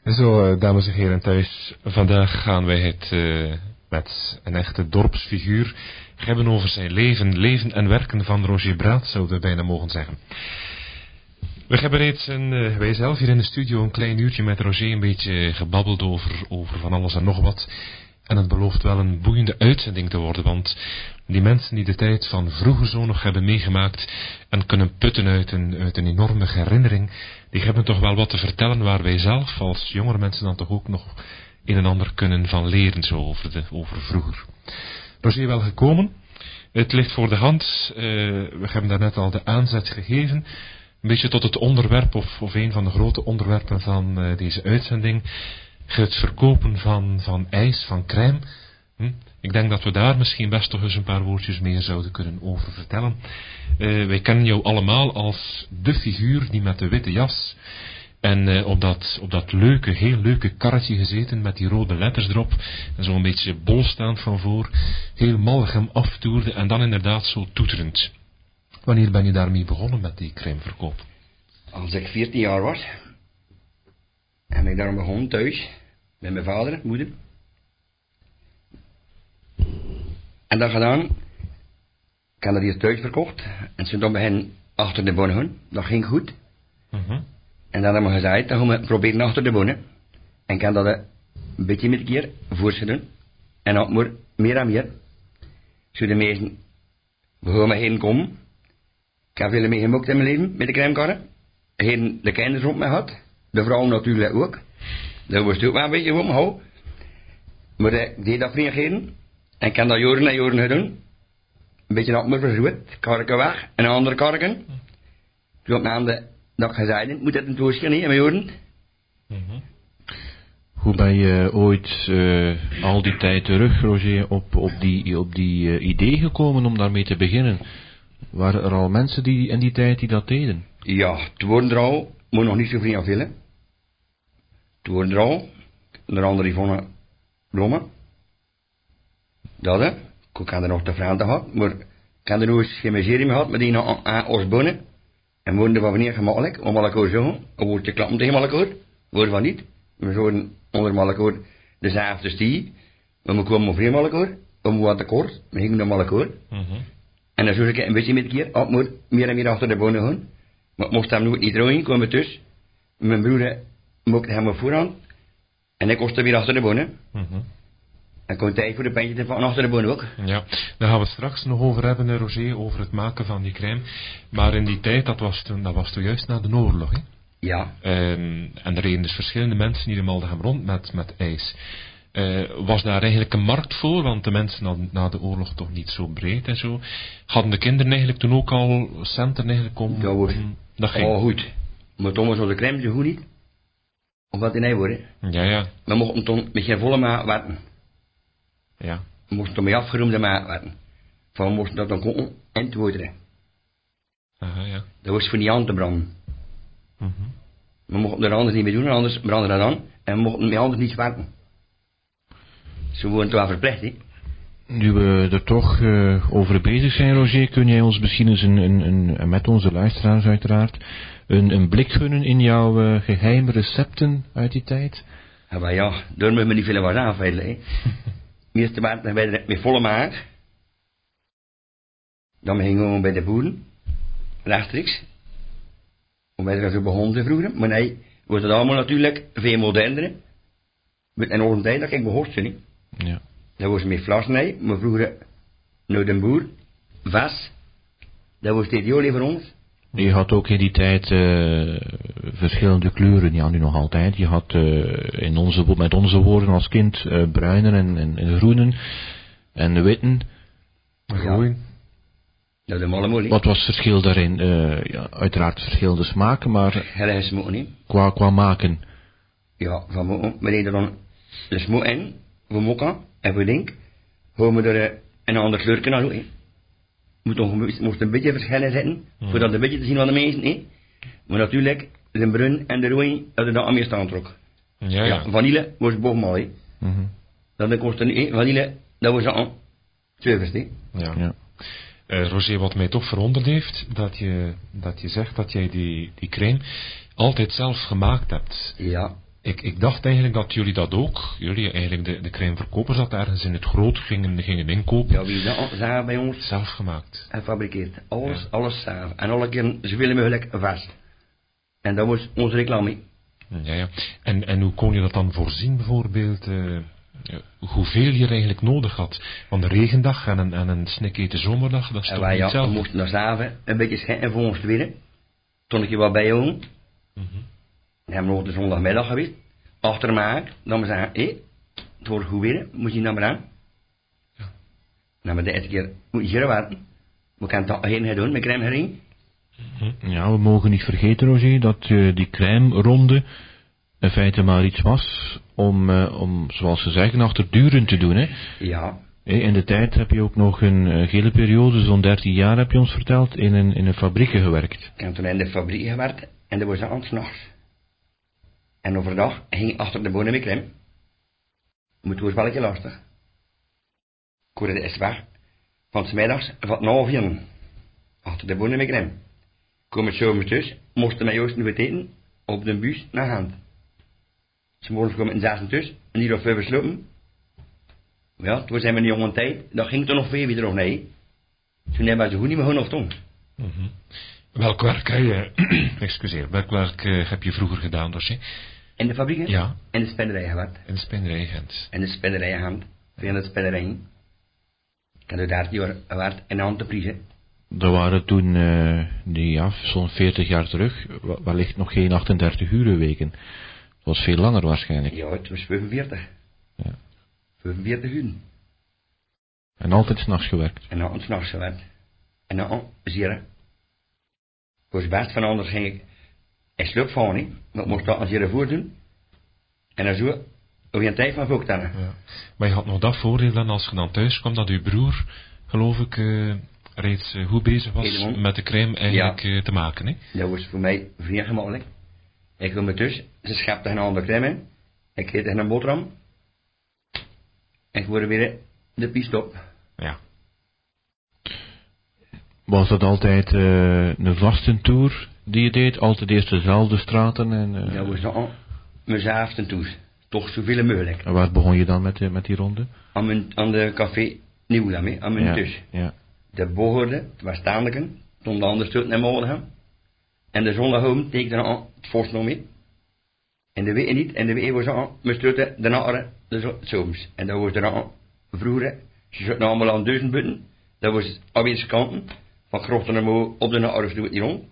Zo, dames en heren thuis, vandaag gaan wij het met een echte dorpsfiguur hebben over zijn leven en werken van Roger Braat, zouden we bijna mogen zeggen. We hebben reeds, wij zelf hier in de studio, een klein uurtje met Roger een beetje gebabbeld over van alles en nog wat. En het belooft wel een boeiende uitzending te worden, want die mensen die de tijd van vroeger zo nog hebben meegemaakt en kunnen putten uit een enorme herinnering, die hebben toch wel wat te vertellen waar wij zelf als jongere mensen dan toch ook nog een en ander kunnen van leren, zo over vroeger. Roger, wel gekomen. Het ligt voor de hand. We hebben daarnet al de aanzet gegeven. Een beetje tot het onderwerp, of een van de grote onderwerpen van deze uitzending. Het verkopen van ijs, van crème. Ik denk dat we daar misschien best toch eens een paar woordjes meer zouden kunnen over vertellen. Wij kennen jou allemaal als de figuur die met de witte jas en op dat leuke, heel leuke karretje gezeten met die rode letters erop en zo'n beetje bolstaand van voor, heel Mallegem aftoerde en dan inderdaad zo toeterend. Wanneer ben je daarmee begonnen met die crèmeverkoop? Als ik 14 jaar was, en ik daarom begon thuis, met mijn vader, moeder. En dat gedaan, ik heb dat hier thuis verkocht, en ze toen bij hen achter de bonnen, dat ging goed. En dan hebben we gezegd, dan gaan we proberen achter de bonnen. En ik heb dat een beetje met een keer voortgedaan. En dan maar meer en meer. Zo de meesten begonnen heen komen. Ik heb veel mee gemokt in mijn leven, met de crèmekarren. Heen de kinderen rond mij had. De vrouwen natuurlijk ook. Dat was ook wel een beetje omhouden. Maar ik deed dat vriendheden. En ik heb dat jaren en jaren gedaan. Een beetje op me verzoet. Karken weg. En een andere karken. Toen op mijn dat gezegd, moet het een toosje niet in mijn jaren. Hoe ben je ooit al die tijd terug, Roger, op die idee gekomen om daarmee te beginnen? Waren er al mensen die in die tijd die dat deden? Ja, het worden er al, maar nog niet zo vriend veel. Het worden er al, onder andere Yvonne Blomme. Dat hè, ik had er nog te vragen gehad, maar ik had er nog eens geen miserie mee gehad met die aan Osbonnen. En we worden van wanneer gemakkelijk, om elkaar zeggen, een woordje klappen tegen elkaar, woorden van niet. We zouden onder elkaar dezelfde stie, maar we kwamen over elkaar, we wat tekort, we gingen naar elkaar. En dan zou ik een beetje met een keer, op moet meer en meer achter de bonen gaan. Maar ik mocht hem nooit niet draaien, kwam het dus. Mijn broer mocht hem op voorhand, en ik kostte weer achter de bonen. En kon tijd voor de pijntje van achter de bonen ook. Ja, daar gaan we het straks nog over hebben, Roger, over het maken van die crème. Maar in die tijd, dat was toen juist na de oorlog, hè? Ja. En er reden dus verschillende mensen die de Mallegem rond met ijs. Was daar eigenlijk een markt voor? Want de mensen hadden na de oorlog toch niet zo breed en zo. Hadden de kinderen eigenlijk toen ook al centen eigenlijk om... Dat ging. Oh, goed. Maar toen was onze crème zo goed niet. Of wat in hij worden. Ja. We mochten toen met geen volle maat werken. Ja. We moesten toen met afgeroemde maat werken. Van we moesten dat dan koken en toeteren. Aha, ja. Dat was voor niet aan te branden. We mochten er anders niet mee doen, anders brandde dat aan. En we mochten met anders niet werken. Ze worden toch wel verplicht, hè. Nu we er toch over bezig zijn, Roger, kun jij ons misschien eens met onze luisteraars uiteraard, een blik gunnen in jouw geheime recepten uit die tijd? Ja, maar ja, daar moet me niet veel wat aanveilen, hè. Eerst waren we met volle maag. Dan gingen we bij de boeren, rechtstreeks. Om wij er zo begonnen vroeger. Maar nee, wordt het allemaal natuurlijk veel moderner. In onze tijd, dat ging behoorst, niet. Ja. Dat was met flassen, nee. Maar vroeger, naar de boer, vas. Dat was het ideaal voor ons. Je had ook in die tijd verschillende kleuren, ja, nu nog altijd. Je had met onze woorden als kind bruinen en groenen en witten. Groen. Ja, dat allemaal niet. Wat was het verschil daarin? Ja, uiteraard verschillende smaken, maar Heel smoken, niet. Qua maken. Ja, van mokken. We deden dan de smoek in, voor mokken en voor ding. Gaan we er een ander kleurje naar doen, moest een beetje verschillen zitten, voor dat een beetje te zien van de mensen, hè. Maar natuurlijk, de bruin en de rooi, dat er dan aan meer staan trok. Ja. Vanille was bovenal, hè. Dat kostte niet, hè. Vanille, dat was aan zuiverst, hè. Ja. Roger, wat mij toch verwonderd heeft, dat je zegt dat jij die crème altijd zelf gemaakt hebt. Ja. Ik dacht eigenlijk dat jullie dat ook, jullie eigenlijk de crèmeverkopers dat ergens in het groot gingen inkopen. Ja, wie dat zagen bij ons? Zelf gemaakt. En fabrikeert. Alles samen. En alle keer zoveel mogelijk vast. En dat was onze reclame. Ja. En hoe kon je dat dan voorzien bijvoorbeeld? Hoeveel je er eigenlijk nodig had? Want een regendag en een snikhete zomerdag, dat is toch niet hetzelfde? We moesten naar s'avonds een beetje schijnen voor ons te winnen. Toen ik je wat bij jongen. Dan hebben we nog de zondagmiddag geweest. Achter maak, dan we zeggen, het wordt goed weer, moet je naar maar aan. Ja. Dan we de eerste keer, moet je hier wachten. We kunnen dat heen doen, met crème erin. Ja, we mogen niet vergeten, Roger, dat die crème-ronde in feite maar iets was om zoals ze zeggen, achter duren te doen, hè. Ja. In de tijd heb je ook nog een gele periode, zo'n 13 jaar heb je ons verteld, in een fabriek gewerkt. Ik heb toen in de fabriek gewerkt en dat was aan 's nachts. En overdag ging ik achter de bonen met crème. Moet was wel een beetje lastig. Ik hoorde de eerst weg. Van 's middags van 9 achter de bonen met crème. Kom het zomers dus, moesten mij juist niet eten op de bus naar hand. Ze morgens komen in 6 dus, en die nog veel besloten. Ja, toen zijn we in de jonge tijd, dan ging het er nog veel weer nog nee. Toen hebben ze goed niet meer genoeg doen. Welk werk heb je, excuseer, welk werk heb je vroeger gedaan, Roger? In de fabrieken? Ja. In de spinnerij gewerkt. In de spinnerij Gent. In de spinnerij hand. Via de spinnerij. Ik heb er 13 jaar gewerkt in de entreprise. Er waren toen, zo'n 40 jaar terug, wellicht nog geen 38 urenweken. Het was veel langer waarschijnlijk. Ja, het was 45. Ja. 45 uur. En altijd 's nachts gewerkt. En dan 's nachts gewerkt. En dan zeer. Het was best van anders ging ik sloop van niet, maar ik moest dat als je voor doen. En dan zo, over een tijd van volk dan. Ja. Maar je had nog dat voordeel dan als je dan thuis kwam, dat uw broer, geloof ik, reeds goed bezig was Helemaal. met de crème eigenlijk te maken, hè? Dat was voor mij vrij gemakkelijk. Ik kom er tussen, ze schapte een andere crème in. Ik eet een boterham. En ik word weer de piste op. Ja. Was dat altijd een vaste tour die je deed? Altijd eerst dezelfde straten? Dat was dan mezelf ten toes. Toch zoveel mogelijk. En waar begon je dan met die ronde? Aan de café Nieuwdam, aan mijn tussen. Ja. De behoorde, het was staandeken, toen de andere stoot naar morgen. En de zondagavond tekende aan het vorst nog mee. En de week niet, en de week was aan, we stoten de nare, de zomers. En dat was er aan, vroeger, ze zaten allemaal aan 1000 butten. Dat was aan deze kanten, van Grochten en Moe op de nare stoot niet rond.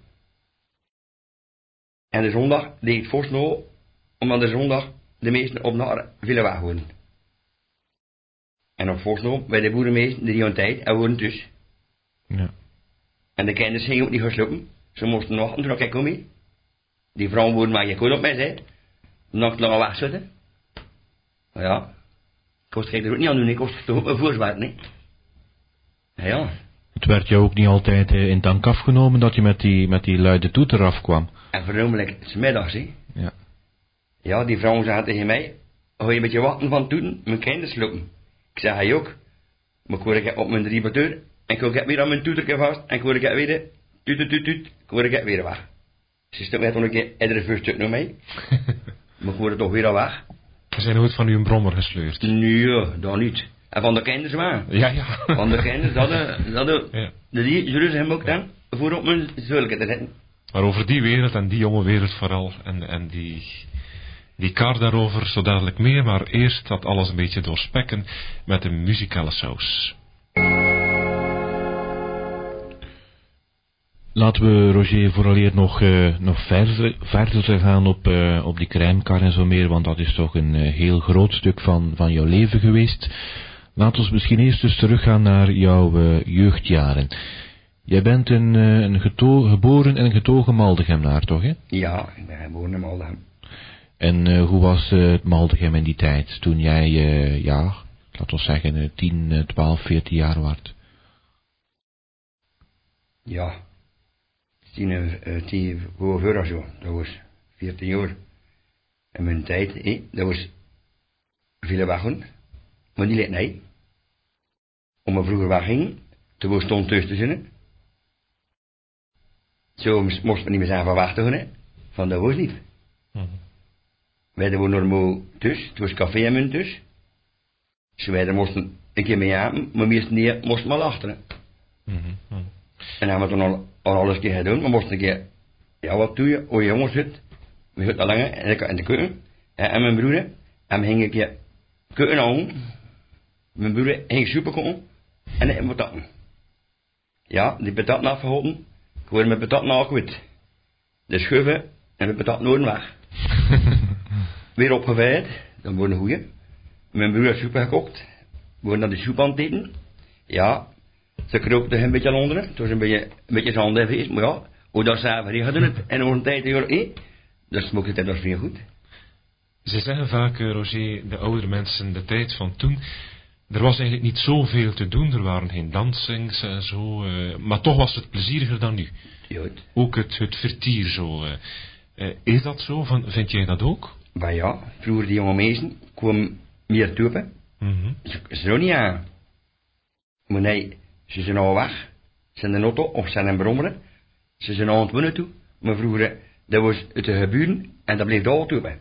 En de zondag deed het vorst nog, omdat de zondag de meesten op nare willen weghouden. En op vorst nog, bij de boerenmeesten, die aan tijd, en woonden dus. Ja. En de kinderen gingen ook niet geslopen. Ze moesten wachten toen ik kom. Die vrouwen worden maar je kon op mij, zei. Dan ik langer wegzetten. Maar ja, kost ik er ook niet aan doen, ik kost toch ook mijn voorzwaard, nee. Ja. Het werd jou ook niet altijd in dank afgenomen dat je met die luide toeter afkwam. En voornamelijk 's middags, hè. Ja. Ja, die vrouwen zaten tegen mij, hou je een beetje wachten van toeten, mijn kinderen slopen. Ik zei, hij ook. Maar ik hoor ik op mijn driebateur, en ik hoor weer aan mijn toeterke vast, en ik hoor ik weer, tuut, ik hoor ik weer weg. Ze stopt mij toen een keer iedere vuurstuk naar mij. Maar ik hoor het toch weer al weg. We zijn nooit van uw brommer gesleurd. Nee, dat niet. En van de kinderen waar. Ja. Van de kinderen, dat Ja. die zullen ze hem ook dan voor op mijn zulke te zetten. Maar over die wereld en die jonge wereld vooral, en die kar daarover zo dadelijk meer, maar eerst dat alles een beetje doorspekken met een muzikale saus. Laten we, Roger, vooraleer nog verder gaan op die crèmekar en zo meer, want dat is toch een heel groot stuk van jouw leven geweest. Laten we misschien eerst eens teruggaan naar jouw jeugdjaren. Jij bent geboren en getogen Maldegem toch, hè? Ja, ik ben geboren in Maldegem. En hoe was het Maldegem in die tijd, toen jij, laten we zeggen, 10, 12, 14 jaar werd? Ja. 10 voor zo. Dat was 14 jaar. En mijn tijd, dat was veel wachten. Maar die leed nee. Omdat we vroeger weggingen, toen we stonden thuis te zinnen. Zo moest men niet meer zijn van wachten, hè. Van dat was niet. Wij woonden normaal thuis, het was café en munt dus. Dus wij moesten een keer mee aan, maar meestal niet, moesten maar achteren. En dan hebben we toen al alles een keer gedaan, we moesten een keer, ja wat doe je, oh jongens zit, we gaan al langer in de keuken, en mijn broer, en we gingen een keer keuken aan, mijn broer ging soepen koken, en patatten. Ja, die patatten afgehouden, ik word met patatten afgewit. De schuiven en de patat nooit weg. Weer opgeweid, dan worden een goeie. Mijn broer had soep gekookt, we worden naar de soep aan het eten. Ja, ze kroop er een beetje aan onderen, het was een beetje zand geweest, maar ja, hoe dat zagen we hadden het, en over een tijd dus smokt het nog veel goed. Ze zeggen vaak, Roger, de oudere mensen, de tijd van toen, er was eigenlijk niet zoveel te doen, er waren geen dansings en zo, maar toch was het plezieriger dan nu. Juist. Ook het vertier zo. Is dat zo? Vind jij dat ook? Maar ja, vroeger die jonge mensen kwamen meer toepen. Ze zijn niet aan. Maar nee, ze zijn al weg. Ze zijn in de auto of ze zijn in brommeren. Ze zijn aan het wonen toe. Maar vroeger, dat was het te gebeuren en dat bleef al toepen.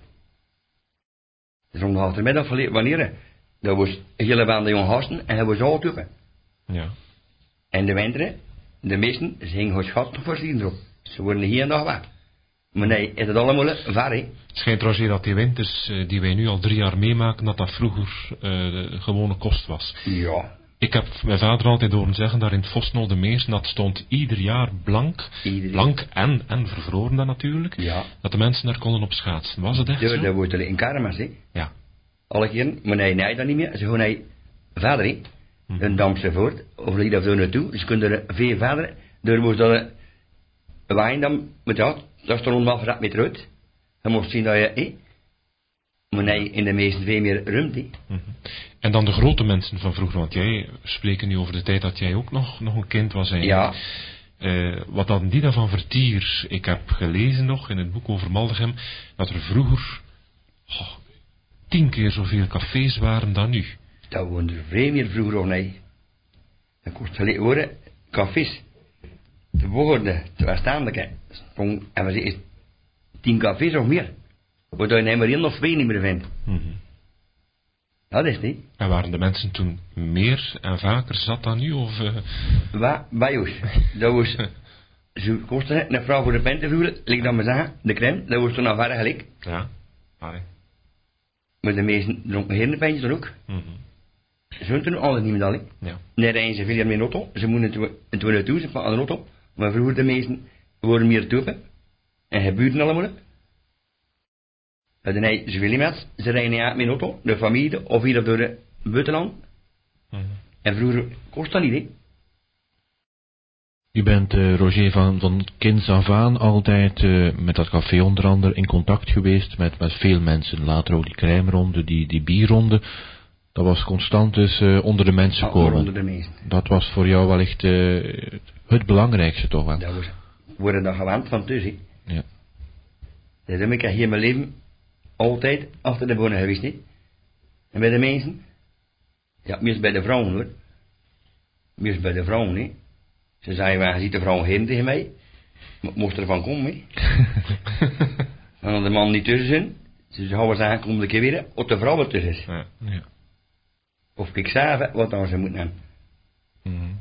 Zondagmiddag wanneer, dat was een hele band jonge gasten en dat was al toepen. Ja. En de winter, de meesten, ze hingen het schat voor zien erop. Ze worden hier en dag weg. Maar nee, is het allemaal ver, hè? Het schijnt, Roger, dat die winters die wij nu al 3 jaar meemaken, dat vroeger de gewone kost was. Ja. Ik heb mijn vader altijd horen zeggen, daar in het Vosnol de Meers, dat stond ieder jaar blank. Blank en vervroren dan natuurlijk. Ja. Dat de mensen daar konden op schaatsen. Was het echt zo? Dat wordt er in Karmas, hè? Ja. Alle keer, maar nee, dat niet meer. Ze gaan naar vader, hè? Een Damse voort, of hier of zo naartoe. Ze kunnen er veel verder. Daar moest dat wijn dan, met ja, dat stond ongeveer verrat met uit. Je moest zien dat je, hè? Maar nee, in de meeste veel meer ruimte. En dan de grote mensen van vroeger, want jij spreken nu over de tijd dat jij ook nog een kind was eigenlijk. Ja. Wat hadden die dan van vertier? Ik heb gelezen nog in het boek over Maldegem, dat er vroeger 10 keer zoveel cafés waren dan nu. Dat woonde er veel meer vroeger of nee. Dat kost geleden worden, cafés. Te woorden, te verstaanlijke. En we zeggen, 10 cafés of meer. Waardoor je maar 1 of 2 niet meer vindt. Dat is niet. En waren de mensen toen meer en vaker zat dan nu? Of, Bij ons. Dat was, ze kostte een vrouw voor de pen te voelen, lijkt dat maar zeggen, de crème, dat was toen al verder gelijk. Ja. Allee. Maar de meesten dronken heren pijntjes dan ook. Ze doen toen alles niet meer dat, hè. Ja. Nee, rijden ze veel meer met auto, ze moeten het worden toe, ze pakken een auto. Maar vroeger de meesten worden meer toepen. En gebeurden allemaal. Nee, ze willen niet, ze rijden niet uit met auto, de familie, of hier door het buitenland. En vroeger kost dat niet, hè. U bent, Roger, van kinds af aan altijd met dat café onder andere in contact geweest met veel mensen. Later ook die crèmeronde, die bierronde. Dat was constant dus onder de mensen komen. Onder de mensen. Dat was voor jou wel echt het belangrijkste toch wel. Dat was, worden dan gewend van thuis, hè. Ja. Dat heb ik hier mijn leven altijd achter de bonen geweest, hè. En bij de mensen, ja, meest bij de vrouwen hoor. Meest bij de vrouwen, hè. Ze zeiden, je ziet de vrouw heen tegen mij. Moest er van komen, hè. En als de man niet tussen zijn, ze zouden zeggen, kom een keer weer, of de vrouw er tussen is. Ja. Ja. Of ik zei wat dan ze moeten hebben.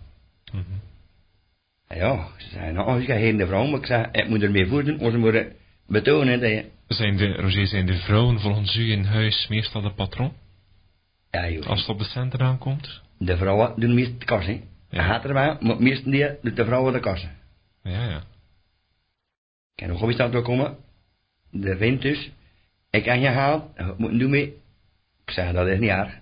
Ja, ze zeiden, nou, als ik ga heen de vrouw, maar ik zei, ik moet ermee voeden, of ze moeten betonen dat je... Roger, zijn de vrouwen volgens u in huis meestal de patron? Ja, joh. Als het op de centen aankomt? De vrouwen doen meestal de kast, hè. Ja. Hij gaat er maar meestal die doet de vrouwen de kassen. Ja. Ik kan nog op staan komen. De wind dus. Ik kan je halen. Wat moet je doen mee? Ik zeg, dat is niet haar.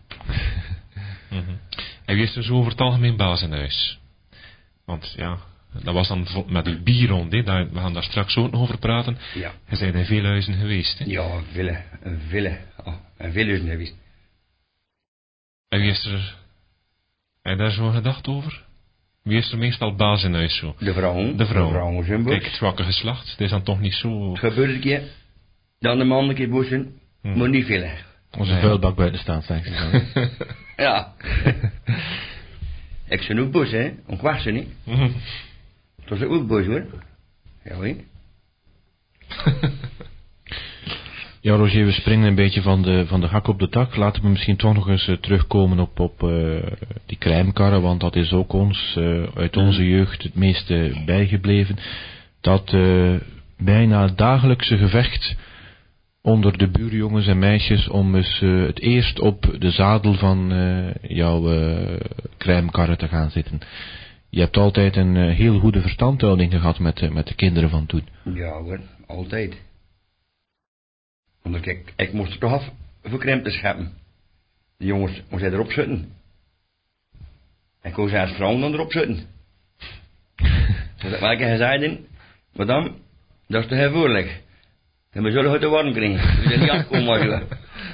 En wie is dus over het algemeen baas in huis? Want ja, dat was dan met uw bierrond, hè? We gaan daar straks ook nog over praten. Ja. Je bent in veel huizen geweest, hè? Ja, vele. Oh, en veel is geweest. En wie is er... Heb je daar zo gedacht over? Wie is er meestal baas in huis zo? De vrouwen. De vrouwen. De vrouwen zijn boos. Kijk, het zwakke geslacht, het is dan toch niet zo... Het gebeurt een keer. Dan de man een keer boos zijn. Maar niet veel. Onze vuilbak buiten staat, zeg je. Ja. Ik zijn ook boos, hè. Om kwart zijn, hè. Dat is ook boos, hoor. Ja, hoor. Ja, Roger, we springen een beetje van de hak op de tak. Laten we misschien toch nog eens terugkomen op die crèmekarren, want dat is ook ons, uit onze jeugd het meeste bijgebleven. Dat bijna dagelijkse gevecht onder de buurjongens en meisjes om eens het eerst op de zadel van jouw crèmekarren te gaan zitten. Je hebt altijd een heel goede verstandhouding gehad met de kinderen van toen. Ja hoor, altijd. Want ik moest er toch af voor crème te scheppen. De jongens moesten erop zitten. En ik kon ze als vrouw dan erop zitten. Dus maar ik heb gezegd, madame, dat is te gevoelig. En we zullen het te warm krijgen. We zullen niet afkomen maar zo.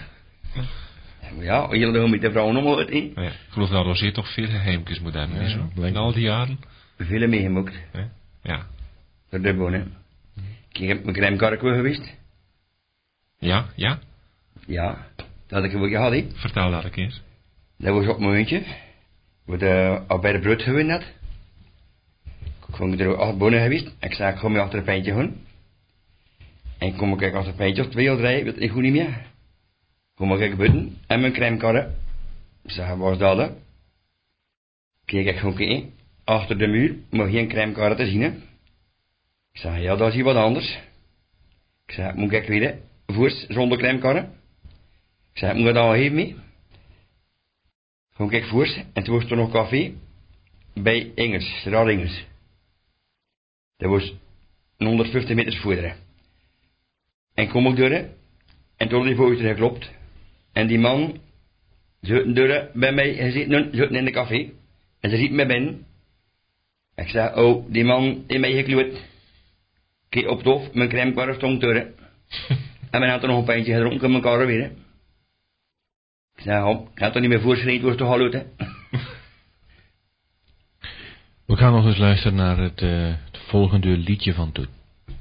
Ja, jullie doen met de vrouwen omhoog. Ja, ik geloof dat Roger toch veel geheimjes moet hebben, niet zo? In al die jaren. Veel meegemaakt. Ja. Door de bonen. Ik heb mijn crèmekarretje geweest. Ja, ja? Ja, dat had ik een gehad, hè. Vertel dat een keer. Dat was op mijn hondje. Wat al bij de brood gewonnen had. Ik kwam er 8 bonen geweest. Ik zei, ik ga me achter een pijntje gaan. En kom ik achter een pijntje of 2 of 3, weet ik goed niet meer. Kom ik buiten en mijn crèmekarren. Ik zei, wat is dat dan? Kijk ik gewoon kijken. Achter de muur, maar geen crèmekarren te zien, hè. Ik zei, ja, dat is hier wat anders. Ik zei, moet ik weer voors zonder crèmekarren? Ik zei, moet ik dat al even mee? Gewoon kijk voors en toen was er nog café bij Engels, Raad Engels. Dat was 150 meter voorderen. En kom ik door en toen die voogd geklopt. En die man zit door bij mij gezeten in de café. En ze ziet me binnen. Ik zei, oh, die man in mij gekloot. Kijk op het hoofd, mijn crèmekarren stond door. En men had er nog een pijntje gedronken in mijn karren weer. Ik zei, oh, ik had er niet meer voorschreven, was toch hallo, hè. We gaan nog eens luisteren naar het volgende liedje van toen.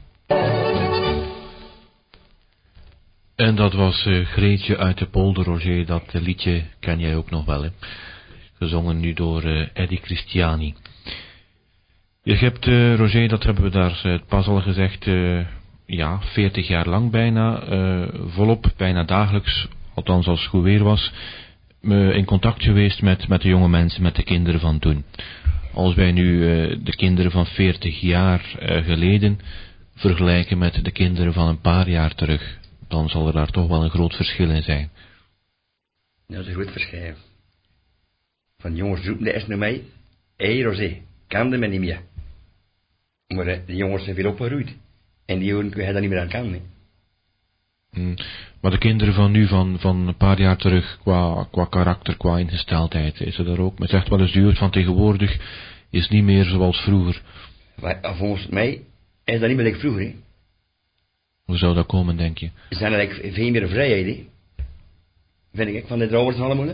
En dat was Greetje uit de Polder, Roger. Dat liedje ken jij ook nog wel, hè? Gezongen nu door Eddie Christiani. Je hebt, Roger, dat hebben we daar pas al gezegd, 40 jaar lang bijna, volop, bijna dagelijks, althans als het goed weer was, in contact geweest met de jonge mensen, met de kinderen van toen. Als wij nu de kinderen van 40 jaar geleden vergelijken met de kinderen van een paar jaar terug, dan zal er daar toch wel een groot verschil in zijn. Dat is een groot verschil. Van jongens roepen de eerst naar mij, hé Rosé, kende me niet meer. Maar de jongens zijn veel opgegroeid. En die jongen kunnen dat niet meer aan kan, hè. Maar de kinderen van nu, van een paar jaar terug, qua karakter, qua ingesteldheid, is er daar ook? Men zegt wel eens, de jeugd van tegenwoordig is niet meer zoals vroeger. Maar volgens mij is dat niet meer like vroeger, hè. Hoe zou dat komen, denk je? Er zijn eigenlijk veel meer vrijheid, hè. Vind ik, van de trouwers allemaal, hè.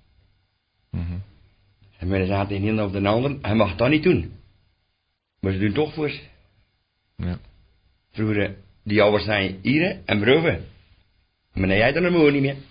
En men zaten in een of de ander, hij mag dat niet doen. Maar ze doen toch voor. Ja. Vroeger, die ouders zijn hier en broven. Maar nee, jij dan nog niet meer.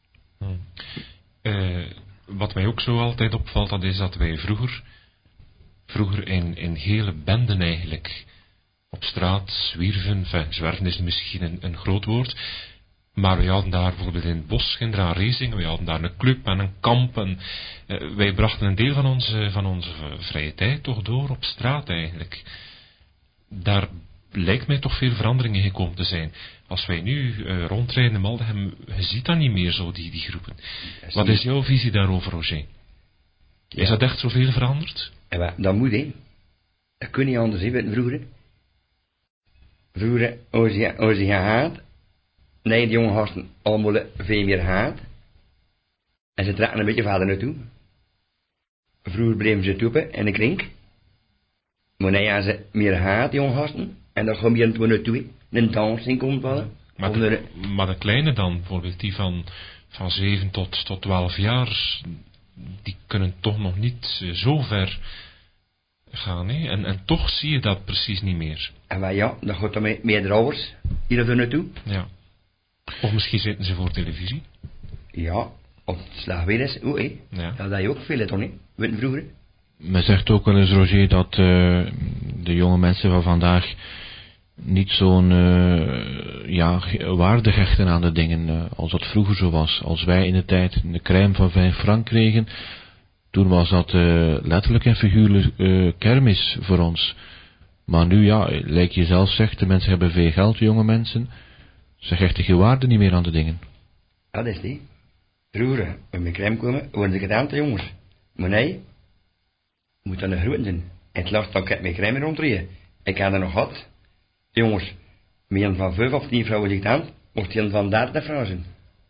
Wat mij ook zo altijd opvalt, dat is dat wij vroeger in hele benden eigenlijk op straat zwierven. Zwerven is misschien een groot woord. Maar we hadden daar bijvoorbeeld in het bos genderracing, we hadden daar een club en een kamp. En, wij brachten een deel van onze vrije tijd toch door op straat eigenlijk. Daar lijkt mij toch veel veranderingen gekomen te zijn. Als wij nu rondrijden in Maldegem, je ziet dat niet meer zo, die groepen. Wat is jouw visie daarover, Roger? Ja. Is dat echt zoveel veranderd? Ja, dat moet, hè. Dat kun je niet anders, hè, met vroeger. Vroeger, als je haat, nee, de jonge gasten allemaal veel meer haat. En ze trekken een beetje verder naartoe. Vroeger bleven ze toepen in de kring. Maar nu hebben ze meer haat, jonge gasten. En dan gaan we hier naartoe, een dansing komt vallen. Maar de kleine dan, bijvoorbeeld die van 7 tot 12 jaar, die kunnen toch nog niet zo ver gaan, hè? En toch zie je dat precies niet meer. En ja, dan gaat er meer ouders hier naartoe. Ja. Of misschien zitten ze voor televisie. Ja, of het slag weer is, hoe, hè? Ja. Dat je ook veel, toch niet? Weet je vroeger? Men zegt ook wel eens, Roger, dat de jonge mensen van vandaag niet zo'n waarde hechten aan de dingen als dat vroeger zo was. Als wij in de tijd een crème van 5 frank kregen, toen was dat letterlijk en figuurlijk kermis voor ons. Maar nu, lijkt je zelf zegt, de mensen hebben veel geld, de jonge mensen. Ze hechten geen waarde niet meer aan de dingen. Ja, dat is niet. Vroeger, met mijn crème komen, worden ze gedaan, de jongens. Maar nee, moet dan de groeten zijn. En het last dan ik mijn crème rondreden. Ik had er nog gehad. Jongens, meer van 5 of 10 vrouwen zich aan, mocht je van 30 vrouwen zijn.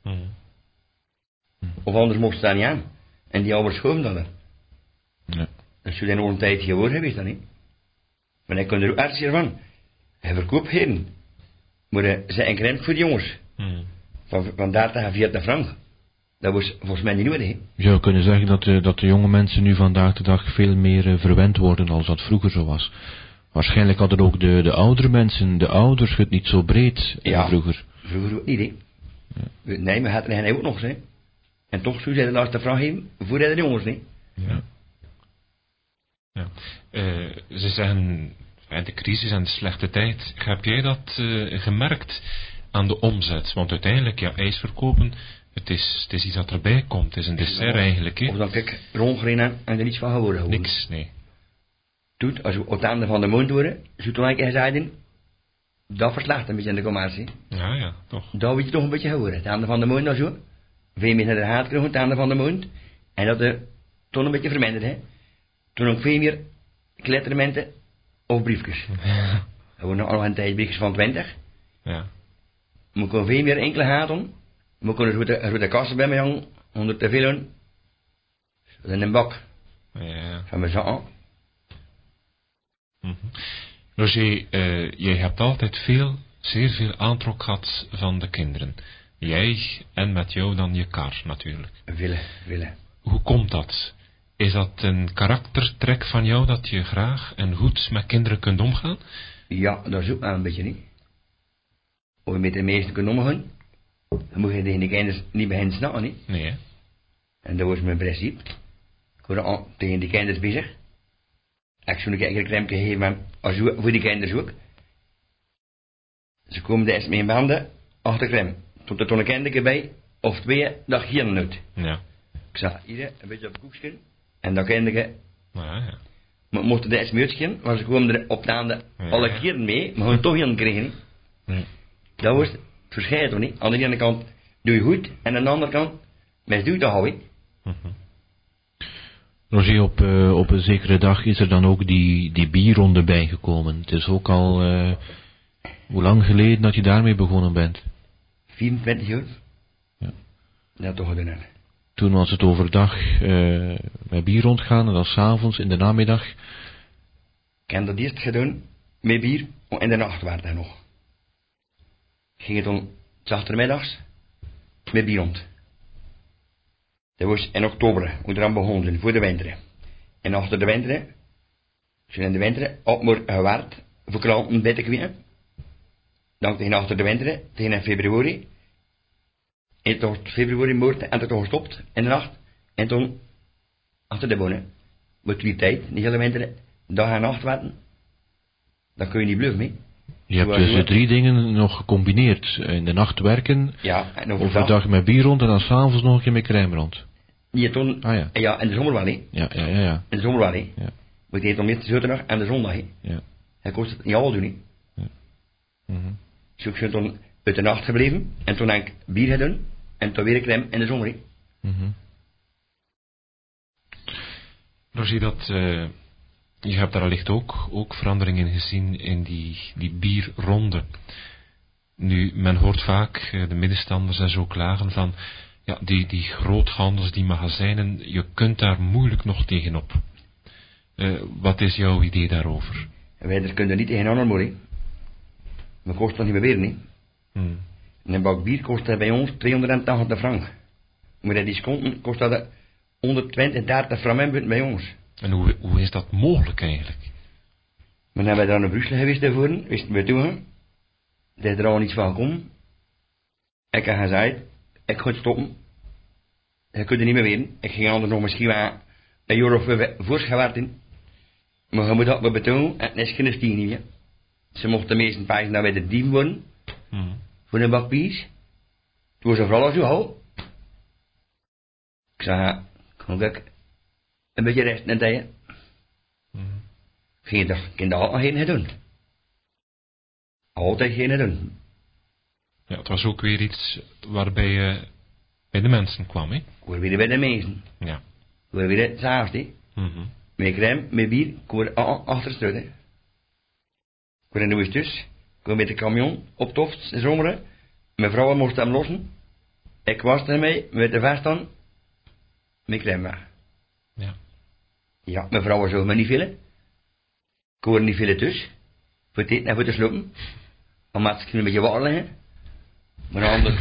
Of anders mocht ze daar niet aan. En die ouders schoven dan. Ja. Dat zou dan nog een tijd geworden geweest dan niet. Maar ik kon er ook ergens hiervan. Hij verkoopt heren. Maar ze een crème voor de jongens. Van 30 à 40 frank. Dat was volgens mij niet nodig. He. Je zou kunnen zeggen dat de jonge mensen nu vandaag de dag veel meer verwend worden als dat vroeger zo was. Waarschijnlijk hadden ook de oudere mensen, de ouders, het niet zo breed vroeger. Vroeger ook niet, hè. Ja. Nee, maar hadden hij ook nog, hè. En toch zou zij de laatste vraag geven voor de jongens, hè. Ja. Ze zeggen, de crisis en de slechte tijd, heb jij dat gemerkt aan de omzet? Want uiteindelijk, ijs verkopen, het is iets dat erbij komt. Het is een dessert eigenlijk, hè. Of dan kijk, rondgereden en er niets van geworden. Niks, nee. Toen, als we op het einde van de maand worden, zou toen eigenlijk zeiden, dat verslaagt een beetje in de commercie. Ja, toch. Dat weet je toch een beetje horen. Het einde van de maand of zo. Veel meer naar de haat krijgen, het einde van de maand. En dat toen een beetje verminderd, hè. Toen ook veel meer klettermenten of briefjes. Ja. Er worden nog een tijd briefjes van 20. Ja. We kunnen veel meer enkele haten. We kunnen de kassen bij mij hangen, onder te veel doen. Dat is een bak. Ja. Van mijn zakken. Roger, jij hebt altijd zeer veel aantrok gehad van de kinderen. Jij en met jou dan je kar natuurlijk. Willen. Hoe komt dat? Is dat een karaktertrek van jou dat je graag en goed met kinderen kunt omgaan? Ja, dat is ook een beetje niet. Of je met de meesten kunt omgaan, dan moet je tegen de kinderen niet bij hen snappen, niet? Nee, hè? En dat was mijn principe. Ik word tegen de kinderen bezig. Ik zou een crème geven, maar voor die kinderen ook. Ze komen de eerst met een banden achter crème. Tot er toen een kindje bij, of 2, dat geen nut. Ja. Ik zag hier een beetje op het koekje. En dat kindje. Ah, Ja. Maar mochten de eerst meutje, maar ze kwamen er op de handen alle keren mee, maar gewoon toch geen kregen. Ja. Dat was het verschil toch niet. Aan de ene kant doe je goed, en aan de andere kant misdoe dat hou ik. Roger, op een zekere dag is er dan ook die bierronde bijgekomen. Het is ook al, hoe lang geleden dat je daarmee begonnen bent? 24 jaar. Ja. Dat toch gedaan. Toen was het overdag met bier rondgaan en dan 's avonds in de namiddag. Ik heb dat eerst gedaan met bier, en in de nacht werd hij nog. Ging het dan 's achtermiddags met bier rond. Dat was in oktober, hoe er aan begonnen zijn, voor de winter. En achter de winter, toen in de winter, op maar gewaard, voor klanten bij te kwijt. Dan tegen achter de winter, tegen februari. En tot februari moord en toen gestopt, in de nacht. En toen, achter de bonen, met die tijd, niet hele winter, dag en nacht wachten. Dan kun je niet bluffen, mee. Je hebt dus de 3 dingen nog gecombineerd. In de nacht werken, ja, en overdag met bier rond en dan 's avonds nog een keer met crème rond. Die toen, ja, in de zomer wel, hè. Ja. In de zomer wel, hè. Ja. Maar die heeft om de zaterdag en de zondag, hè. Ja. Hij kost het niet al doen, hè. Ja. Dus ik ben toen uit de nacht gebleven, en toen heb ik bier gedaan, en toen weer crème in de zomer, hè. Roger, je hebt daar allicht ook veranderingen gezien in die bierronde. Nu, men hoort vaak de middenstanders en zo klagen van, ja, die groothandels, die magazijnen, je kunt daar moeilijk nog tegenop. Wat is jouw idee daarover? Wij er kunnen niet tegen anderen worden. Maar kost dat niet meer weer, niet. En een bak bier kost dat bij ons 280 frank. Maar dat discounten kost dat 120, 30 frank bij ons. En hoe is dat mogelijk eigenlijk? Maar dan hebben we daar naar Brussel geweest daarvoor, wisten we toen. Er is er al niets van gekomen. Ik heb gezegd, ik ga het stoppen. Je kunt er niet meer weten. Ik ging anders nog misschien wel een euro of voorsgewaard in. Maar je moet dat maar betonen, en het is geen stier niet meer. Ze mochten meestal pijzen dat wij de dieven worden. Voor een bak pies. Toen was ze vooral zo hou. Ik zei, kom ik een beetje rest en tijd. Geen dag, kind al geen doen. Altijd geen doen. Ja, het was ook weer iets waarbij je bij de mensen kwam, hè? Ik word weer bij de mensen. Ja. Ik word weer s'avonds, hè. Met crème, met bier, ik word achter de struit, hè. Ik word in de woest dus. Ik word met de camion op toft, in zomeren. Mijn vrouw moest hem lossen. Ik was ermee, met de vast aan. Met crème weg. Ja. Ja, mijn vrouw zou me niet villen. Ik hoorde niet villen dus. Voor het eten en voor te slopen. Omdat ik een beetje water liggen. Maar anders.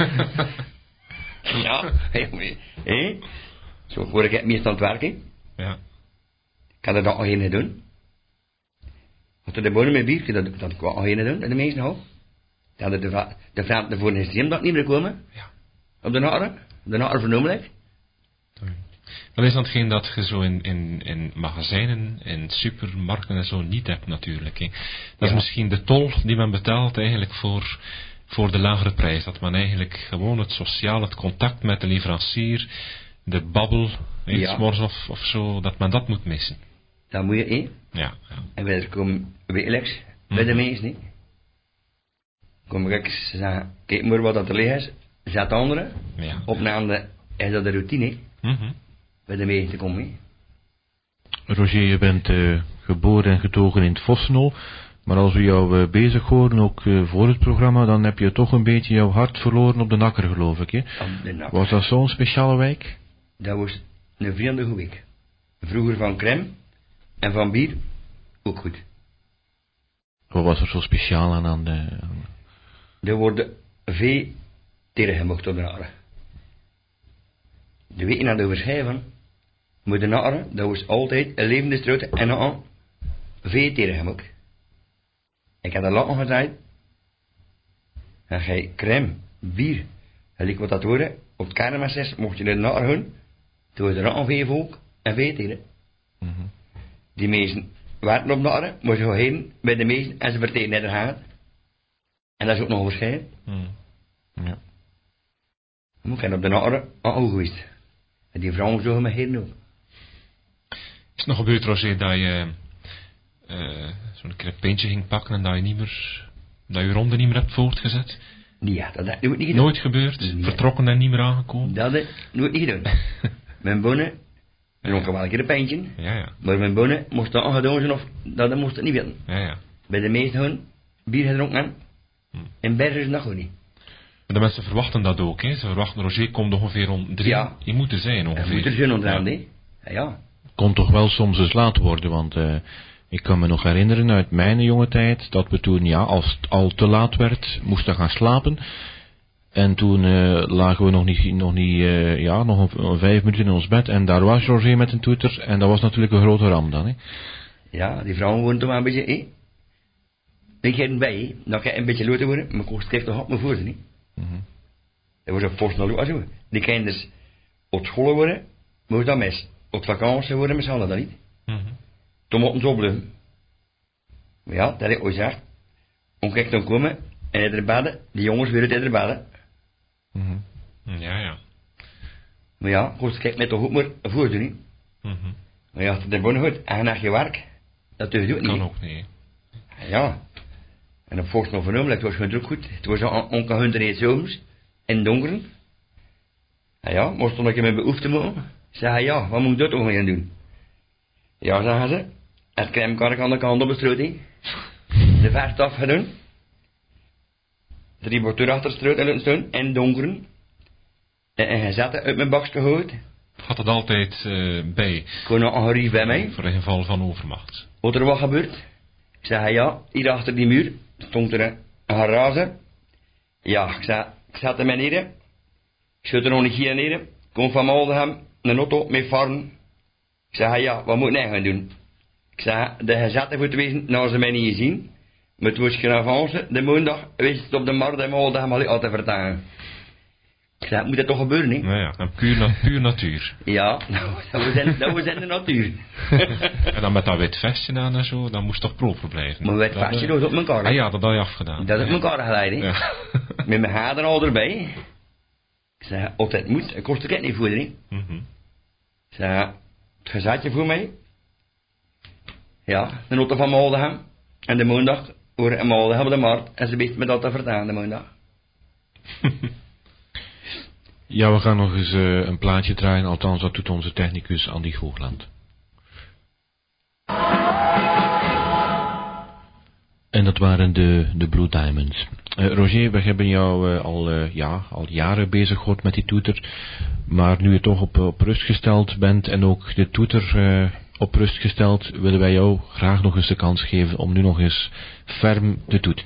Ja, hé. Zo word ik meestal aan het werken. Ja. Ik had er dan nog geen doen. Als er de bonen met bier, dat ik wel nog geen doen, in de meesten hou. Dan hadden de vraag voor een systeem dat niet meer komen. Ja. Op de naren vernoemelijk. Dat is dan hetgeen dat je zo in magazijnen, in supermarkten en zo niet hebt natuurlijk. Hè. Dat is misschien de tol die men betaalt eigenlijk voor de lagere prijs. Dat men eigenlijk gewoon het sociaal, het contact met de leverancier, de babbel, iets morgens of zo, dat men dat moet missen. Dat moet je in. Ja. En wij komen wekelijks bij de meesten, niet. Kom ik zeggen, kijk maar wat dat er ligt is. Zet anderen. Ja. Opname is dat de routine. Bij de meesten te komen. Roger, je bent geboren en getogen in het Vossenol. Maar als we jou bezig horen, ook voor het programma, dan heb je toch een beetje jouw hart verloren op de Nakker, geloof ik. Hè? Op de Nakker. Was dat zo'n speciale wijk? Dat was een vriendige week. Vroeger van crème en van bier ook goed. Wat was er zo speciaal aan de... Er worden veel tegengemocht op de Nakker. De weken aan de overschrijven, moet de Nakker, dat was altijd een levende struit en dan veel tegengemocht. Ik had dat later gezegd. En gij crème, bier, gelijk wat dat worden, op het kermisfeest mocht je er naar gaan. Toen was er nog veel volk en veel tegen. Die mensen waren op naar, maar ze gaan heen bij de meesten en ze vertellen net gaan. En dat is ook nog waarschijnlijk. Ja. Ik ben op de naar ook geweest. En die vrouwen zogen me heen ook. Is het nog gebeurd, Roger, dat je zo'n keer een pintje ging pakken en dat je ronde niet meer hebt voortgezet? Ja, dat heb ik niet gedaan. Nooit gebeurd? Nee. Vertrokken en niet meer aangekomen? Dat heb ik nooit niet gedaan. Mijn bonnen, dronken wel een keer een pintje. Ja. Maar mijn bonnen moesten aangedaan zijn of dat moest het niet weten. Ja. Bij de meesten gewoon bier gedronken en bergen is dat gewoon niet. Maar de mensen verwachten dat ook, hè? Ze verwachten, Roger komt ongeveer rond 3. Ja. Je moet er zijn ongeveer. Je moet er zijn onderaan, hè? Ja. Kon toch wel soms eens laat worden, want ik kan me nog herinneren uit mijn jonge tijd, dat we toen, als het al te laat werd, moesten gaan slapen. En toen lagen we nog een 5 minuten in ons bed en daar was Roger met een toeter en dat was natuurlijk een grote ramp dan, hè? Ja, die vrouwen woonden toch maar een beetje, hè? Ik ging bij, dan kan je een beetje later worden, maar ik kreeg toch op mijn voeten, hè? Dat was een Vossenol zo. Die kinderen op school worden, moest dat mis. Op vakantie worden met z'n allen dat niet. Toen moeten ze opblijven. Maar ja, dat heb ik ooit gezegd. Om kijk dan komen en in de baden, die jongens willen in de baden. Ja. Maar ja, goed, kijk met toch ook maar voor doen, niet. Maar ja, als het er bonnen goed en naar je werk, dat doe je ook niet. Kan ook niet. Ja. En op Vossenol vernomen, het was gewoon ook goed. Het was onkel Hunter heet zomers, in het donkeren. Ja, moest dan een keer met behoefte maken. Zeg ja, wat moet ik dat toch gaan doen? Ja, zeggen ze. Het crèmekark aan de kant op de struit, hè. De verst afgedaan. 3 boter achter de struit en laten staan, in het donkeren. En gezet uit mijn bakje gehoord. Had het altijd bij? Gewoon nog een gerief bij mij. Voor een geval van overmacht. Wat er wat gebeurt? Ik zeg ja, hier achter die muur stond er een garage. Ja, ik zat er beneden. Ik zit er nog niet hier beneden. Kom van Maldegem, een auto met farm. Ik zeg, ja, wat moet ik gaan doen? Ik zeg, de gezette voor te wezen, nou ze mij niet gezien. Maar het was geen avance, de maandag wist het op de markt en Maldegem had ik altijd vertellen. Ik zei, moet dat toch gebeuren, hè? Nou ja, en puur natuur. Ja, nou, we zijn de natuur. En dan met dat wit vestje aan en zo, dan moest toch proper blijven. Maar wit vestje, dat is op mijn kar. Ah ja, dat had je afgedaan. Dat is op mijn kar geleid, hè? Ja. Met mijn haar er al erbij. Ik zei, altijd moet, dat kost ik niet voor, hè? Mhm. Ik zei, het gezetje voor mij. Ja, de noten van Moldeham. En de maandag, hoor en Moldeham op de markt. En ze wist me dat te vertellen, de maandag. Ja, we gaan nog eens een plaatje draaien, althans dat doet onze technicus Andy Hoogland. En dat waren de Blue Diamonds. Roger, we hebben jou al jaren bezig gehoord met die toeter, maar nu je toch op rust gesteld bent en ook de toeter op rust gesteld, willen wij jou graag nog eens de kans geven om nu nog eens ferm te toeten.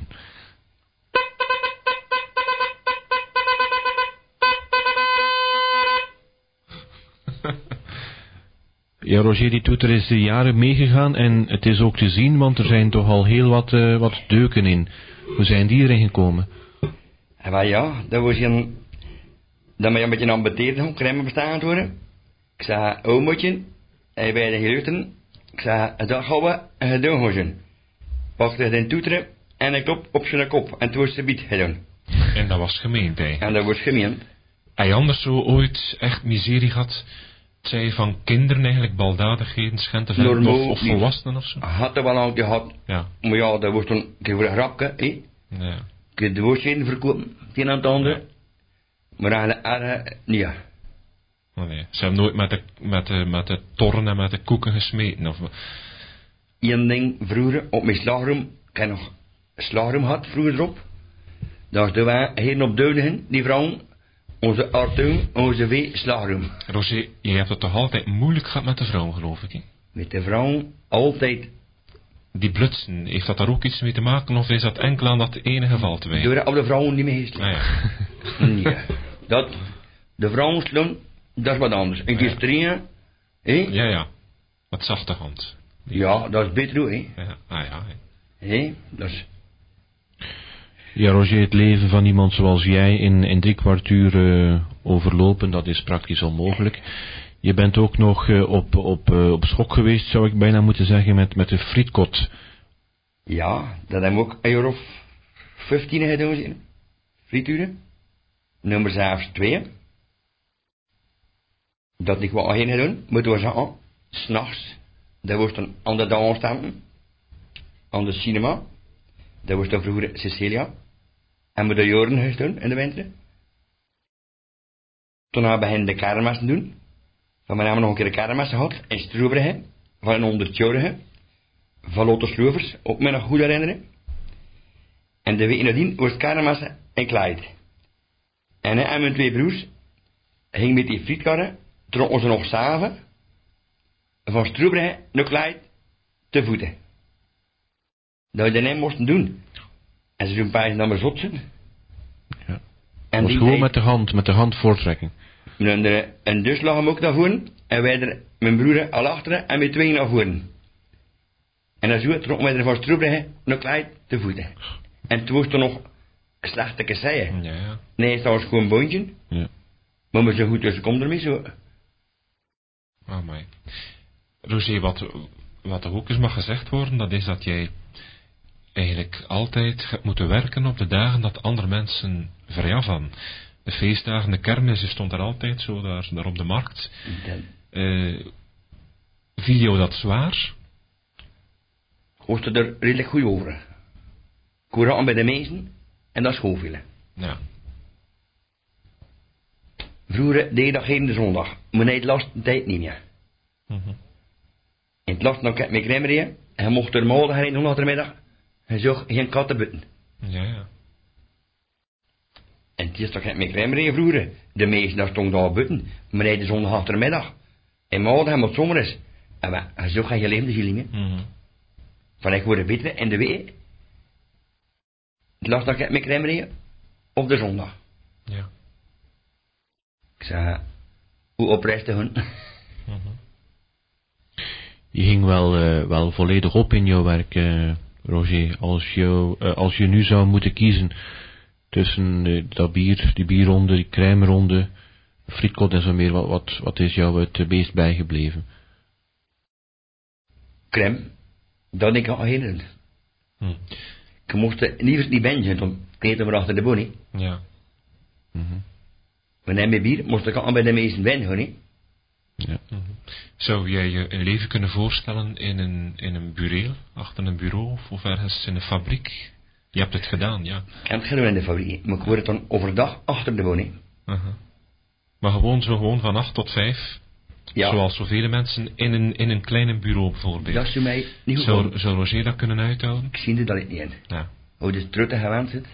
Ja, Roger, die toeter is de jaren meegegaan en het is ook te zien, want er zijn toch al heel wat deuken in. Hoe zijn die erin gekomen? En ja, dat was dat mij een beetje ambeteerd om crème bestaan te worden. Ik zei, oomotje, hij bij de geluchten. Ik zei, dat gaan we gedaan gaan. Pakte de toeteren en ik klop op zijn kop en toen was ze biet gedaan. En dat was gemeend, hè? En dat was gemeend. Heb je anders zo ooit echt miserie gehad? Zij van kinderen eigenlijk baldadigheden schenden van of volwassenen of zo? Had er wel aan gehad. Ja. Maar ja, dat was toen voor een grapje, hè. Ja. Ik heb de woordjes verkopen, het een aan het andere. Ja. Maar aan ja. Oh nee. Ze hebben nooit met de torren en met de koeken gesmeten, of... Eén ding vroeger, op mijn slagroom, ik heb nog slagroom gehad vroeger erop. Daar was de heren op Deunigen, die vrouwen, onze Arthur, onze vee, slagroom. Roger, je hebt het toch altijd moeilijk gehad met de vrouw, geloof ik, hè? Met de vrouwen, altijd. Die blutsen, heeft dat daar ook iets mee te maken, of is dat enkel aan dat ene geval te wijten? Door op de vrouwen niet meer geslagen. Ah, ja. Nee, de vrouwen slaan, dat is wat anders. Een keer stringen, hè? Ja. Wat zachte hand. Ja, dat is beter, hè? Ja, ah ja. Hè? Dat is... Ja, Roger, het leven van iemand zoals jij in 3/4 uur overlopen, dat is praktisch onmogelijk. Je bent ook nog op schok geweest, zou ik bijna moeten zeggen, met de frietkot. Ja, dat hebben we ook €15 gedaan, frituren. Nummer zelfs 2. Dat ik wel heen gedaan, maar toen was het al, 's nachts. Dat was dan aan de dag staan, aan de cinema. Dat was dan vroeger Cecilia. En we de jaren gedaan in de winter. Toen hebben we de kermis doen. Van we hebben nog een keer de kermis gehad, in Stroebergen, van een 100-jarige, van Lotte Sloevers, ook me nog goed herinneren. En de week nadien was het kermis in Kleid. En hij en mijn 2 broers gingen met die frietkarren, trokken ze nog samen, van Stroebergen naar Kleid, te voeten. Dat we dat niet moesten doen. En ze doen pijzen naar mijn zotsen. Ja. En Was gewoon met de hand voortrekken. En dus lag hem ook naar voren. En wij er, mijn broer al achteren en mijn 2 naar voren. En dan zo trokken wij er van Stroebergen naar Kleid te voeten. En toen was er nog slechte kasseien. Ja. Nee, het was gewoon een boontje. Ja. Maar zo goed dus komt ermee zo. Oh my. Roger, wat er ook eens mag gezegd worden, dat is dat jij eigenlijk altijd hebt moeten werken op de dagen dat andere mensen vrij af hadden. De feestdagen, de kermis, je stond er altijd zo daar op de markt. Viel jou dat zwaar? Ik was er redelijk goed over. Ik hoorde aan bij de mensen en dat is goed veel. Ja. Vroeger deed dat geen de zondag, maar nee, het laatste tijd niet meer. In het laatste nog met kremmerieën en je mocht er morgen heen onder de middag en zag geen kattenbutten. Ja. En het is toch met kremmerieën vroeger. De meesten daar stonden daar buiten, maar nee, de zondag achtermiddag. En morgen hebben we zomer is. En hij zag geen geleemde gillingen. Van ik word beter in de week. Het laatste nog met kremmerieën op de zondag. Ja. Ik zei, hoe oprecht hun. Je ging wel volledig op in jouw werk, Roger. Als je nu zou moeten kiezen, tussen dat bier, die bierronde, die crèmeronde, frietkot en zo meer, wat is jou het meest bijgebleven? Crème, dat ik al herinneren. Ik mocht liever niet benjen, dan eten we achter de bonie. Ja. Maar neem bier, moest ik al bij de meesten benjen, hè. Ja. Zou jij je een leven kunnen voorstellen in een bureel, achter een bureau of ergens in een fabriek? Je hebt het gedaan, ja. Ik heb het gedaan in de fabriek, maar ik word dan overdag achter de bonie. Maar gewoon van 8 tot 5, Ja. zoals zoveel mensen, in een kleine bureau bijvoorbeeld. Dat is voor mij niet goed. Zou Roger dat kunnen uithouden? Ik zie er dat niet in. Ja. Hoe de trutte gewend zit.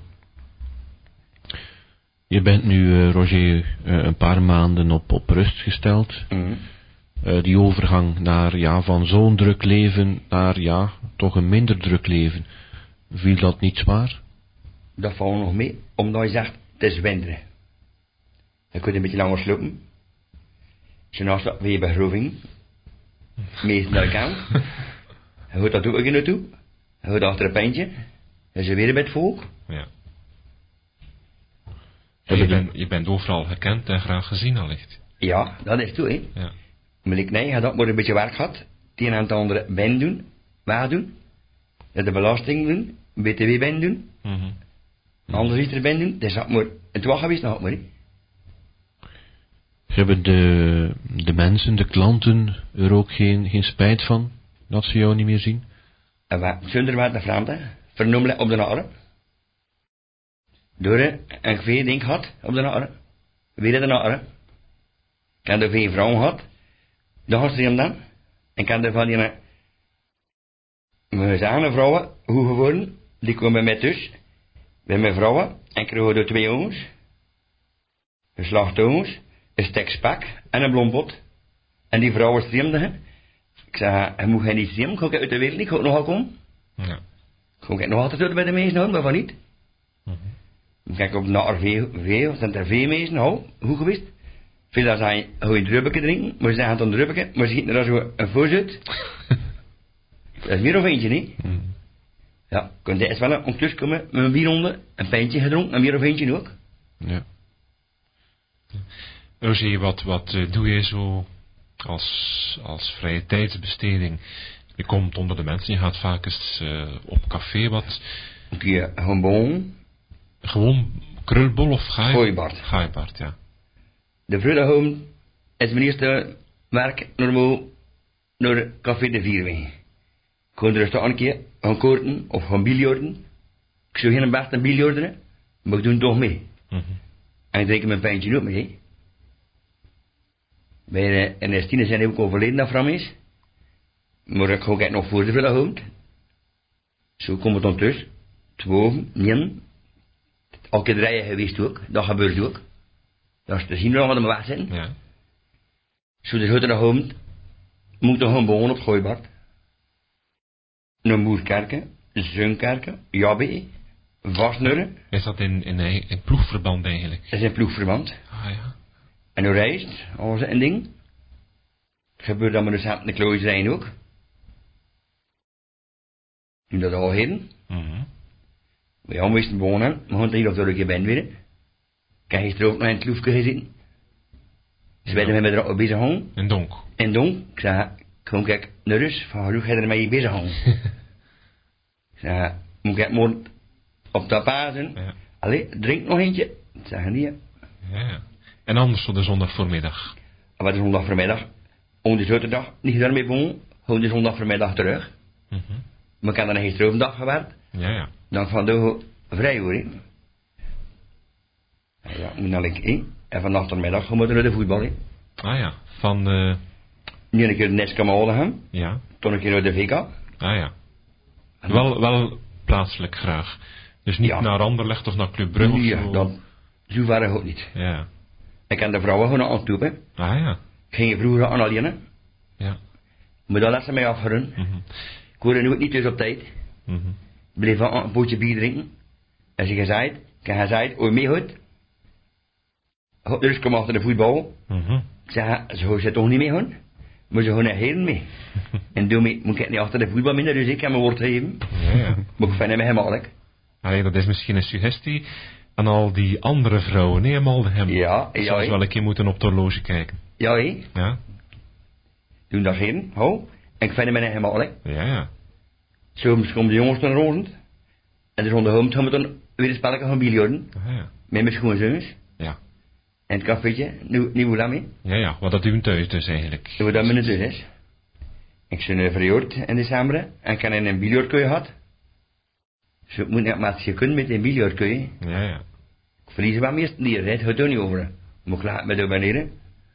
Je bent nu, Roger, een paar maanden op rust gesteld. Die overgang naar, van zo'n druk leven naar, toch een minder druk leven. Viel dat niet zwaar? Dat valt nog mee, omdat je zegt, het is winter. Je kunt een beetje langer slopen. Zoals dat weer begroving. Meestal naar de kant. Je hoort dat ook weer naartoe. Je hoort achter een pijntje. Je is weer met volk. Ja. Je bent overal gekend en graag gezien allicht. Ja, dat is toe, hè. Ja. Maar ik nee, had ook maar een beetje werk gehad. Het een en het andere ben doen. Waar doen. De belasting doen. BTW ben doen. Anders is er ben doen. Dat is ook maar het wacht geweest nog maar, hè. Hebben de mensen, de klanten, er ook geen spijt van dat ze jou niet meer zien? En wat, zonder wat de vreemde, vernoemelijk op de naren. Door een gevee ding had op de naren. Weer de naren. Ik heb er 2 vrouwen gehad. Dat was er hem dan. En ik heb er van die, we zagen vrouwen, hoe geworden, die komen met dus. Bij mijn vrouwen, en kregen er 2 jongens. Geslachte jongens. Een stek spak en een blompot. En die vrouwen streamden. Ik zei, hij moet geen niet streamen, ik ga uit de wereld niet, ik ga nogal komen. Ja. Ik ga nog altijd uit bij de meesten houden, maar van niet. Kijk op naar veel, zijn er veel meesten, nou, hoe geweest? Veel dat zijn, hoe je een druppetje drinken, maar ze gaan dan een druppetje, maar ze gieten er zo een voet uit. Dat is meer of eentje, niet? Ja, kon er eens wel ondertussen komen met een bierronde, een pijntje gedronken, en meer of eentje ook. Ja. Roger, wat doe je zo als vrije tijdsbesteding? Je komt onder de mensen, je gaat vaak eens op café wat. Een keer gewoon. Gewoon krulbol of Gooibart. Gooibart, ja. De Vrullenhome is mijn eerste werk normaal naar Café de Vierweg. Ik kon er een keer gaan koorten of gaan biljarten. Ik zou geen beste biljarten, maar ik doe het toch mee. En ik drink mijn pijntje ook mee. Bij de Stine zijn ook overleden dat Fram is. Maar ik ga ook nog voor de Vrullenhome. Zo komt het dan tussen. 2, 9. Elke rijden geweest ook, dat gebeurt ook. Dat is te zien wat we weg zijn. Ja. Zo de hutte home moet er gewoon wonen op Gooibart. Een moerkerken, Zunkerken, Jabbe, Vastnurren. Is dat in ploegverband eigenlijk? Dat is een ploegverband. Ah ja. En u reist, alles een ding. Het gebeurt dan met de zaten de kloos zijn ook. Nu dat al heen. Maar ja, we moesten wonen, we gaan hier of dat ik ben weer. Ik heb gisteren ook nog in het kloefje gezien. Ze werden met me bezig hangen. In donk. En donk. Ik zei, kom kijk naar rust, van hoe ga je ermee bezig hangen? Ik zei, moet ik morgen op de pasen? Ja. Allee, drink nog eentje. Ik zei, nee. Ja. En anders voor de zondag voormiddag? En wat de zondag voormiddag? Om de zaterdag niet daarmee wonen, gewoon de zondag voormiddag terug. Maar ik heb dan gisteren een dag gewerkt. Ja. Dan van de vrij hoor. Ja, moet dan lekker in. En van achtermiddag gaan we naar de voetbal in. Ah ja, van Nu een keer de Neskamalen gaan. Ja. Toen een keer naar de VK. Ah ja. Wel plaatselijk graag. Dus niet naar Anderlecht of naar Club Brugge of ja, zo? dat zo waren ook niet. Ja. Ik kan de vrouwen gewoon aan het doen. Ah ja. Ik ging vroeger aan alleen. Ja. Maar dat laat ze mij afgerun. Ik hoorde nu ook niet dus op tijd. Ik bleef een potje bier drinken. En ze gezegd, hoe mee goed? Dus kom achter de voetbal. Ik zei, zo zit toch niet mee gaan? Maar ze gaan er heen mee. En doe mee, moet ik niet achter de voetbal minder, dus ik kan mijn woord geven. Ja. Maar ik vind hem helemaal leuk. Allee, dat is misschien een suggestie aan al die andere vrouwen, nee, Maldegem. Ja, Dat zou wel een keer moeten op het horloge kijken. Ja, hé. Ja? Doen dat geen, ho. En ik vind hem helemaal, hè. Ja. Soms komen de jongens dan rond. En de zondag gaan we dan weer een spelletje gaan biljarten. Ja. Met mijn schoonzoons. Ja. En het cafeetje, nieuw lamie. Ja, wat dat doen thuis dus eigenlijk. Doen we dat met een dus is. Ik ben verjoord in december en ik heb een biljartkooi gehad. Dus ik moet net maar je kunt met een biljartkooi. Ja. Ik verlies wel meest neer, het gaat er niet over. Moet ik laten met de beneden.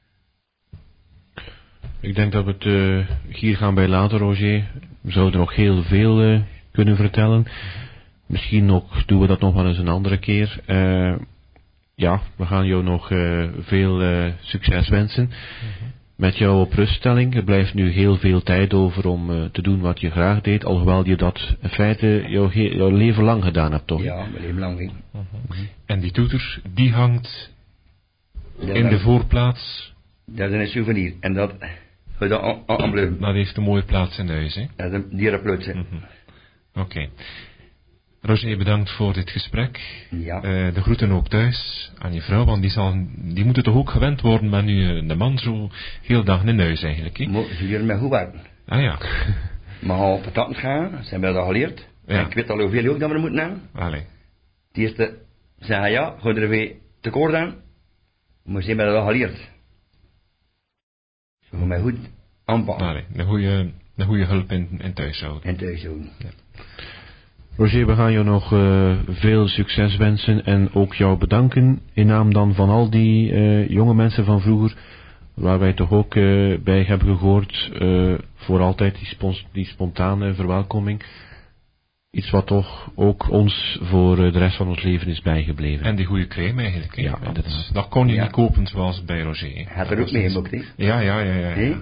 Ik denk dat we het hier gaan bij laten, Roger. We zouden nog heel veel kunnen vertellen. Misschien ook doen we dat nog wel eens een andere keer. Ja, we gaan jou nog veel succes wensen. Met jouw opruststelling. Er blijft nu heel veel tijd over om te doen wat je graag deed. Alhoewel je dat in feite jouw leven lang gedaan hebt, toch? Ja, mijn leven lang ging. En die toeter, die hangt in de voorplaats. Dat is een souvenir. En dat gaat dan aanblijven. Dat heeft een mooie plaats in huis, hè? Dat is een dierenplots, hè. Oké. Roger, bedankt voor dit gesprek. Ja. De groeten ook thuis aan je vrouw, want die moeten toch ook gewend worden met nu de man zo heel dag in huis eigenlijk, hè? Ze leren mij goed werken. Ah ja. Maar gaan op patatten gaan, ze hebben dat geleerd. Ja. En ik weet al hoeveel ook dat we er moeten nemen. Allee. Het eerste zei ja, ga er weer tekort aan. Maar ze hebben dat al geleerd. Ze gaan mij goed aanpakken. Allee, een goede hulp in thuishouden. En thuishouden. Ja. Roger, we gaan jou nog veel succes wensen en ook jou bedanken in naam dan van al die jonge mensen van vroeger, waar wij toch ook bij hebben gehoord, voor altijd die spontane verwelkoming. Iets wat toch ook ons voor de rest van ons leven is bijgebleven. En die goede crème eigenlijk, hè? Ja, dat kon je niet kopen zoals bij Roger. Hè? Had er ook mee geboekt, hè? Ja. Hé?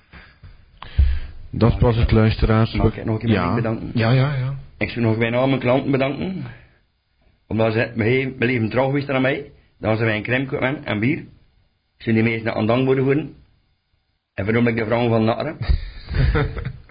Dat was het, luisteraars. Mag ik nog een keer bedanken? Ja. Ik zou nog bijna al mijn klanten bedanken. Omdat ze mijn leven trouw geweest aan mij. Dan zijn wij een crème kopen en bier. Ik zou die meesten aan dank worden. En waarom ik de vrouwen van Natteren.